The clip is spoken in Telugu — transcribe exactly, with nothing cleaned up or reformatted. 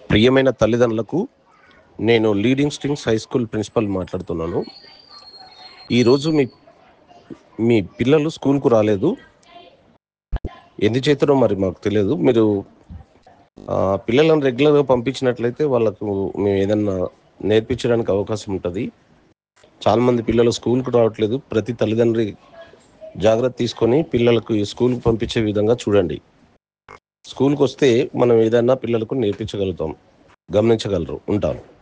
ప్రియమైన తల్లిదండ్రులకు నేను leading strings high school principal మాట్లాడుతున్నాను. ఈరోజు మీ మీ పిల్లలు స్కూల్కు రాలేదు. ఎందుచేతనో మరి మాకు తెలియదు. మీరు ఆ, పిల్లలను రెగ్యులర్గా పంపించినట్లయితే వాళ్ళకు మేము ఏదన్నా నేర్పించడానికి అవకాశం ఉంటుంది. చాలామంది పిల్లలు స్కూల్కు రావట్లేదు. ప్రతి తల్లిదండ్రి జాగ్రత్త తీసుకొని పిల్లలకు ఈ స్కూల్కి పంపించే విధంగా చూడండి. స్కూల్కి వస్తే మనం ఏదైనా పిల్లలకు నేర్పించగలుగుతాం. గమనించగలరు. ఉంటాను.